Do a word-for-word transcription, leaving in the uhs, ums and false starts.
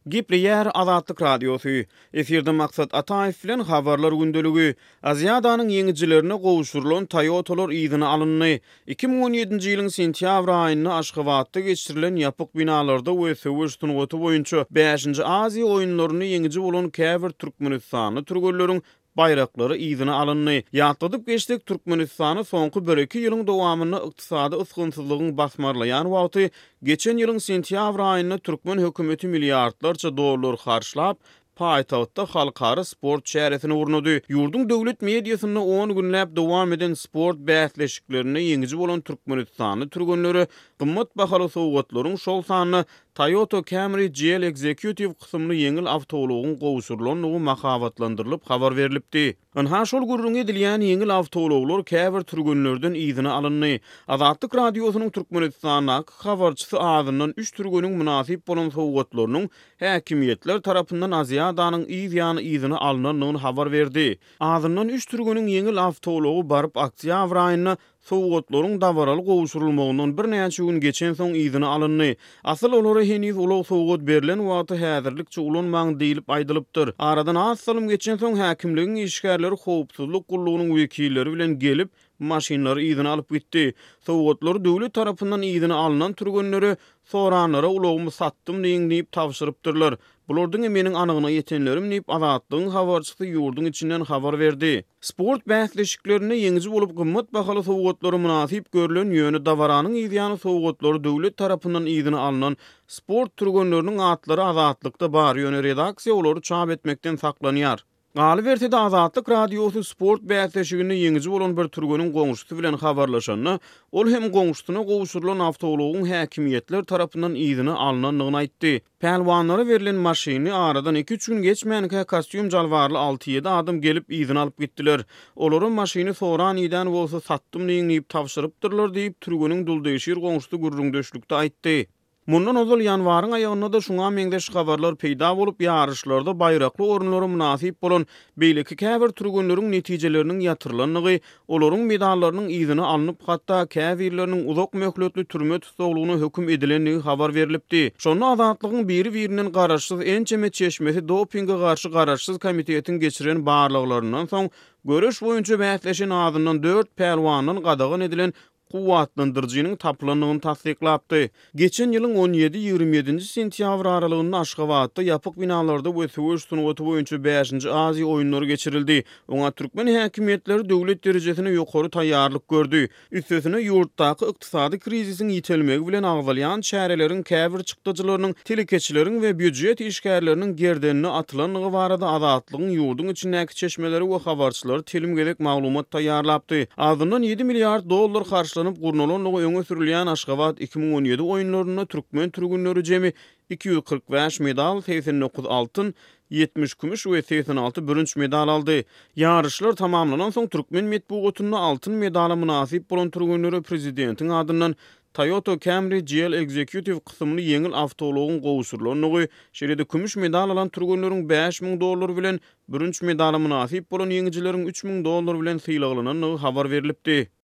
Gipriyer Azatlyk Radiosu. Efirde maksat Ataev bilen habarlar gündeligi. Aziýadanyň ýeňijilerine gowuşurylan Toyotalar ýygyny alyndy. iki ming on ýedinji ýylyň sentýabr aýynda Aşgabatda geçirilen ýapyk binalarda UEFA sungaty boýunça beşinji Aziýa oýunlaryny ýeňiji bolan Käbir Türkmenistany türgelleriň bayraklary ýygyny alyndy. Ýatladyp geçdik Türkmenistany soňky bir iki ýylyň dowamyny ykdysady ysgynsyzlygyň basmarlaýan wagty geçen ýylyň sentýabr aýynda Türkmen hökümeti milliardlarça dollar harçlap paýtagtda halkara sport şäheretini urnudy. Ýurdun döwlet mediasyna on günläp dowam eden sport bäsleşiklerine ýeňiji bolan Türkmenistany türgenleri gymmat bahaly sowgatlaryň şol sanyny Toyota Camry G L Executive kısımlı ýeňil awtobulugyň gowuşurylanlygy makabatlandyrylyp habar berilipdi. Anha şol gurrun edilýän ýeňil awtobuluklar käbir türgenlerden ýygyny alyndy. Azatlyk radiosynyň Türkmenistanyň habarçysy adyndan üç türgeniň münasip bolan sowgatlarynyň häkimiýetler tarapyndan Aziýadanyň ýygyny ýygyny alynanyny habar berdi. Adyndan üç türgeniň ýeňil awtobulugy baryp oktýabr aýyna sowgatlaryň dabaraly gowuşurulmagyndan bir näçe gün geçen soň ýygyny alyndy. Asyl olary heniz ulug sowgat berilen wagty häzirlikçe ulanmagy diýilip aýdylypdyr. Aradan az salym geçen soň häkimligiň işgärleri howpsuzlyk gullugynyň wekilleri bilen gelip maşinlary ýygyny alyp gitdi. Sowgatlar döwlet tarapyndan ýygyny alynan türgenleri soranlara ulagymy satdym diýip tapşyrypdyrlar. Bulardyň meniň anygyna ýetenlerim diýip Azatlygyň habarçysy ýurdun içinden habar berdi. Sport bäsleşiklerine ýeňiji bolup gymmat bahaly sowgatlary münasip görülen ýöne dawaranyň ýygyny sowgatlary döwlet tarapyndan ýygyny alynan sport türgenleriniň atlary Azatlykda bar ýöne redaksiýa olary çap etmekden saklanýar. Galy bertede Azatlyk Radiosu sport bäsleşigini ýeňiji bolan bir türgeniň goňşusy bilen habarlaşanyny, ol hem goňşusyna gowuşurylan awtobulugyň häkimiýetler tarapyndan ýygyny alynanyny aýtdy. Pelwanlara berilen maşiny aradan iki üç gün geçmänkä kostyum jalwarly alty ýedi adam gelip ýygyny alyp gitdiler. Olaryň maşiny soran ýydan bolsa satdym diýip tapşyrypdyrlar diýip türgeniň duldaýşyr goňşusy gurrun döşlükde aýtdy. Mundan ozal ýanwaryň aýagynda da şuňa meňdeş habarlar peýda bolup ýarışlarda baýrakly orunlary münasip bolan beýleki käbir türgenleriň netijeleriniň ýatyrylanlygy, olaryň medallarynyň ýygyny alynıp hatda käbirleriniň uzak möhletli türme tutulgyny höküm edilenligi habar berilipdi. Şonu Azatlygyň biri-birinden garaşsyz ençeme çeşmesi dopinge garşy garaşsyz komitetiň geçiren barlyklaryndan soň görüş boýunça bäsleşen adyndan dört pelwanyň gadagan edilen kuwatlandyrjynyň taplanlygyny tasdiklapdy. Geçen ýylyň on ýedi ýygrimi ýedinji sentýabr aralygynda Aşgabatda ýapyk binalarda UEFA sungaty boýunça beşinji Aziýa oýunlary geçirildi. Oňa türkmen häkimiýetleri döwlet derejesine ýokary taýýarlyk gördü. Üstesine ýurtdaky ykdysady krizisiň ýitelmegi bilen agzalýan şäherleriň käbir çykdyjylarynyň, telekeçileriň we büdjet işgärleriniň gerdenine atylanlygy barada Azatlygyň ýurdun içindäki çeşmeleri we habarçylary telim gerek maglumat taýýarlapdy. Azyndan ýedi milliard dollar harç gurnulanlygy öňe sürilýän Aşgabat iki ming on ýedi oýunlaryna türkmen türgenleri jemi iki ýüz kırk beş medal, seksen dokuz altyn, ýetmiş kümüş we seksen alty bürünç medal aldy. Ýarışlar tamamlanan soň türkmen medeniýetine altyn medala münasip bolan türgenleri prezidentiň adyndan Toyota Camry G L Executive kısımlı ýeňil awtobulugyň gowuşurylanlygy, şeýle-de kümüş medal alan türgenleriň beş ming dollar bilen bürünç medala münasip bolan ýeňijileriň üç ming dollar bilen syýlaglananyny habar berilipdi.